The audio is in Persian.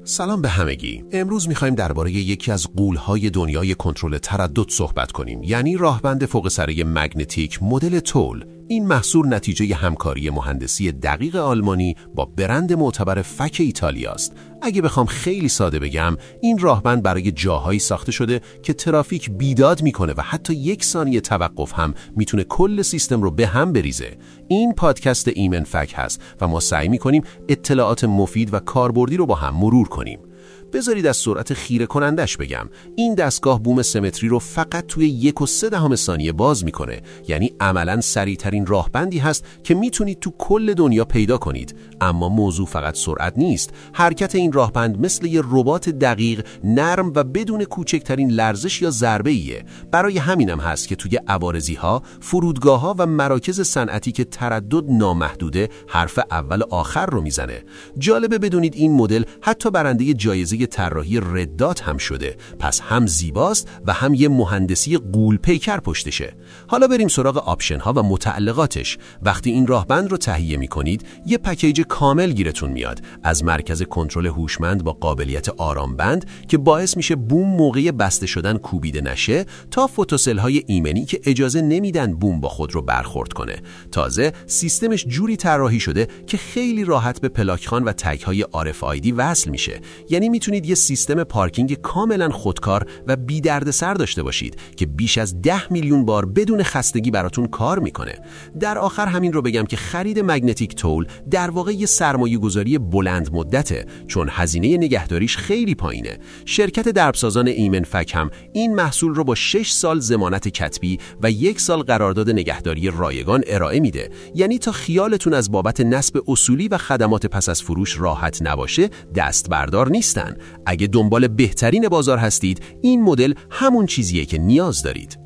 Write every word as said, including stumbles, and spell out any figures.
سلام به همگی. امروز می‌خوایم درباره یکی از غول‌های دنیای کنترل تردد صحبت کنیم، یعنی راهبند فوق سره مگنتیک مدل تول. این محصول نتیجه همکاری مهندسی دقیق آلمانی با برند معتبر فک ایتالیا است. اگه بخوام خیلی ساده بگم، این راهبند برای جاهایی ساخته شده که ترافیک بیداد میکنه و حتی یک ثانیه توقف هم میتونه کل سیستم رو به هم بریزه. این پادکست ایمن فک هست و ما سعی میکنیم اطلاعات مفید و کاربردی رو با هم مرور کنیم. بذارید از سرعت خیره کنندش بگم. این دستگاه بوم سمتری رو فقط توی یک و سه دهم ثانیه باز میکنه، یعنی عملاً سریعترین راهبندی هست که میتونید تو کل دنیا پیدا کنید. اما موضوع فقط سرعت نیست. حرکت این راهبند مثل یه ربات دقیق، نرم و بدون کوچکترین لرزش یا ضربه ایه. برای همینم هست که توی عوارضی‌ها، فرودگاه‌ها و مراکز صنعتی که تردد نامحدوده، حرف اول آخر رو میزنه. جالبه بدونید این مدل حتی برنده جایزه طراحی رد دات هم شده. پس هم زیباست و هم یه مهندسی غول پیکر پشتشه. حالا بریم سراغ آپشن ها و متعلقاتش. وقتی این راهبند رو تهیه می‌کنید، یه پکیج کامل گیرتون میاد، از مرکز کنترل هوشمند با قابلیت آرامبند که باعث میشه بوم موقع بسته شدن کوبیده نشه، تا فوتوسل های ایمنی که اجازه نمیدن بوم با خود رو برخورد کنه. تازه سیستمش جوری طراحی شده که خیلی راحت به پلاکخوان و تگ های آر اف آی دی وصل میشه. یعنی میتونید یه سیستم پارکینگ کاملا خودکار و بی دردسر داشته باشید که بیش از ده میلیون بار بدون خستگی براتون کار میکنه. در آخر همین رو بگم که خرید مگنتیک تول در واقع یه سرمایه گذاری بلند مدته، چون هزینه نگهداریش خیلی پایینه. شرکت دربسازان ایمن فک هم این محصول رو با شش سال ضمانت کتبی و یک سال قرارداد نگهداری رایگان ارائه میده. یعنی تا خیالتون از بابت نصب اصولی و خدمات پس از فروش راحت نباشه، دست بردار نیستن. اگه دنبال بهترین بازار هستید، این مدل همون چیزیه که نیاز دارید.